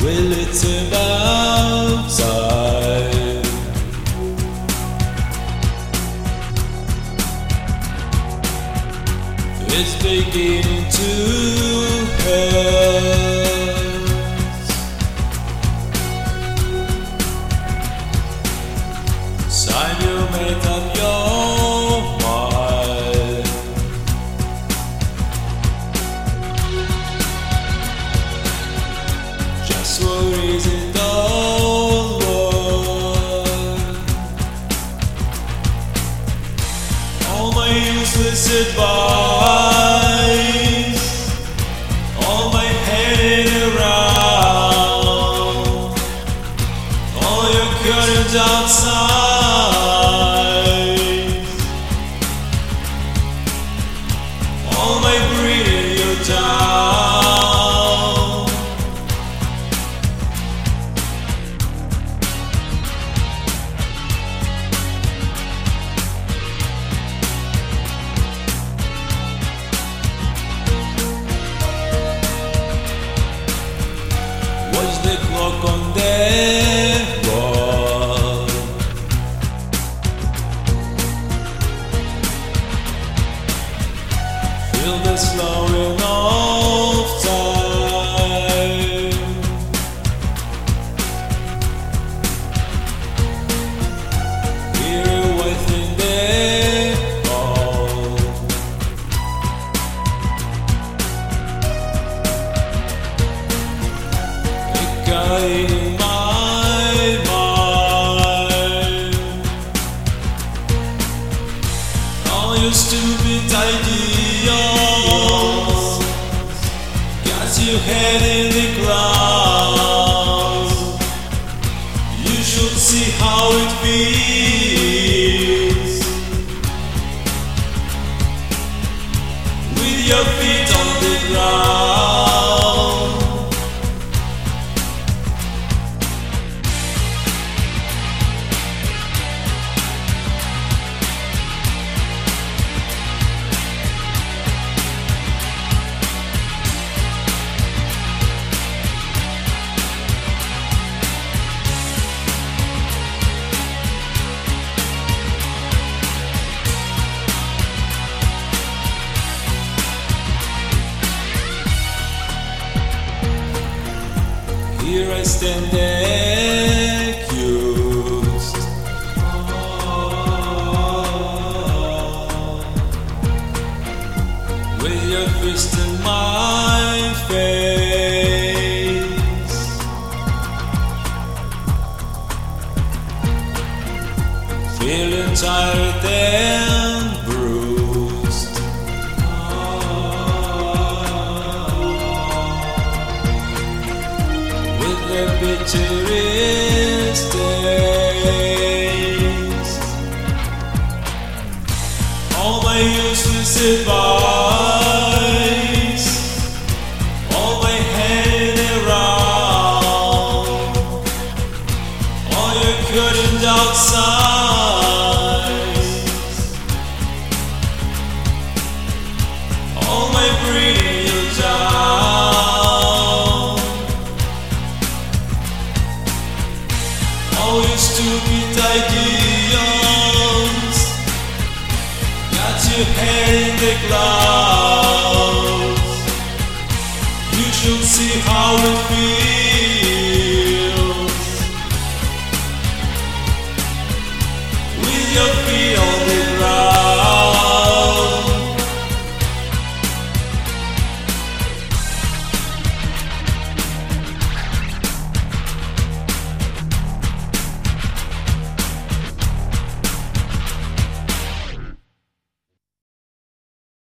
Well, it's about time. It's beginning to hurt. Sign you made up your mind. Just worries it all worth. All my useless advice, all my heading around, all your curtains outside, all my breathing you down. Watch the clock on the wall. Feel the slowing of time. Hear you within the call. Guiding my mind. All your stupid ideas got your head in the clouds. You should see how it feels with your feet on the ground. Here I stand accused, with your fist in my face. Feeling tired and bruised. The bitterest taste. All my useless advice, all my hanging around, all your curtains outside, all my breathing you down. All your stupid ideas got your head in the clouds. You should see how it feels.